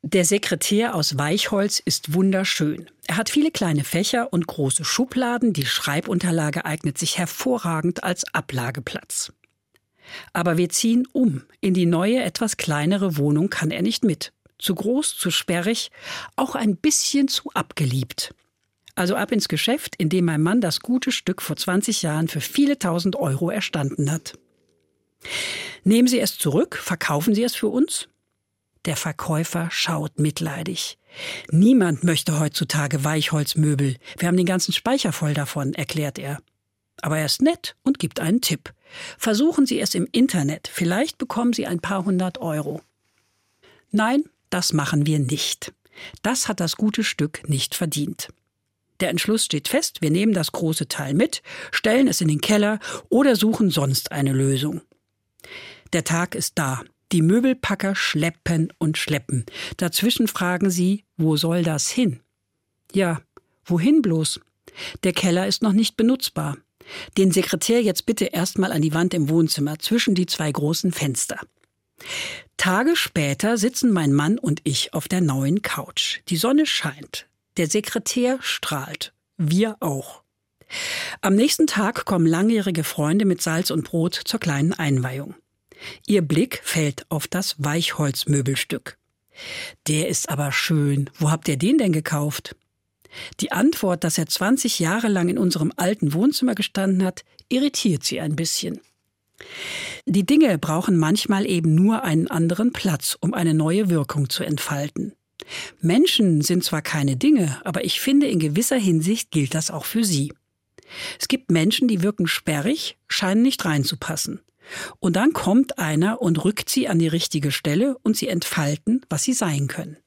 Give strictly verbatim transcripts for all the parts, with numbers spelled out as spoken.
Der Sekretär aus Weichholz ist wunderschön. Er hat viele kleine Fächer und große Schubladen. Die Schreibunterlage eignet sich hervorragend als Ablageplatz. Aber wir ziehen um. In die neue, etwas kleinere Wohnung kann er nicht mit. Zu groß, zu sperrig, auch ein bisschen zu abgeliebt. Also ab ins Geschäft, in dem mein Mann das gute Stück vor zwanzig Jahren für viele tausend Euro erstanden hat. Nehmen Sie es zurück, verkaufen Sie es für uns? Der Verkäufer schaut mitleidig. Niemand möchte heutzutage Weichholzmöbel. Wir haben den ganzen Speicher voll davon, erklärt er. Aber er ist nett und gibt einen Tipp. Versuchen Sie es im Internet. Vielleicht bekommen Sie ein paar hundert Euro. Nein, das machen wir nicht. Das hat das gute Stück nicht verdient. Der Entschluss steht fest, wir nehmen das große Teil mit, stellen es in den Keller oder suchen sonst eine Lösung. Der Tag ist da. Die Möbelpacker schleppen und schleppen. Dazwischen fragen sie, wo soll das hin? Ja, wohin bloß? Der Keller ist noch nicht benutzbar. Den Sekretär jetzt bitte erstmal an die Wand im Wohnzimmer, zwischen die zwei großen Fenster. Tage später sitzen mein Mann und ich auf der neuen Couch. Die Sonne scheint. Der Sekretär strahlt. Wir auch. Am nächsten Tag kommen langjährige Freunde mit Salz und Brot zur kleinen Einweihung. Ihr Blick fällt auf das Weichholzmöbelstück. Der ist aber schön. Wo habt ihr den denn gekauft? Die Antwort, dass er zwanzig Jahre lang in unserem alten Wohnzimmer gestanden hat, irritiert sie ein bisschen. Die Dinge brauchen manchmal eben nur einen anderen Platz, um eine neue Wirkung zu entfalten. Menschen sind zwar keine Dinge, aber ich finde, in gewisser Hinsicht gilt das auch für sie. Es gibt Menschen, die wirken sperrig, scheinen nicht reinzupassen. Und dann kommt einer und rückt sie an die richtige Stelle und sie entfalten, was sie sein können.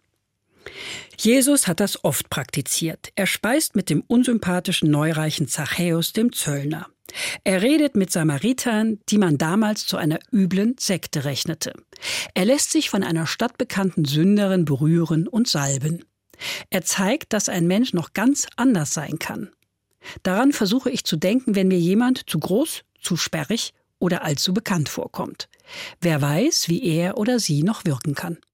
Jesus hat das oft praktiziert. Er speist mit dem unsympathischen neureichen Zachäus, dem Zöllner. Er redet mit Samaritern, die man damals zu einer üblen Sekte rechnete. Er lässt sich von einer stadtbekannten Sünderin berühren und salben. Er zeigt, dass ein Mensch noch ganz anders sein kann. Daran versuche ich zu denken, wenn mir jemand zu groß, zu sperrig oder allzu bekannt vorkommt. Wer weiß, wie er oder sie noch wirken kann.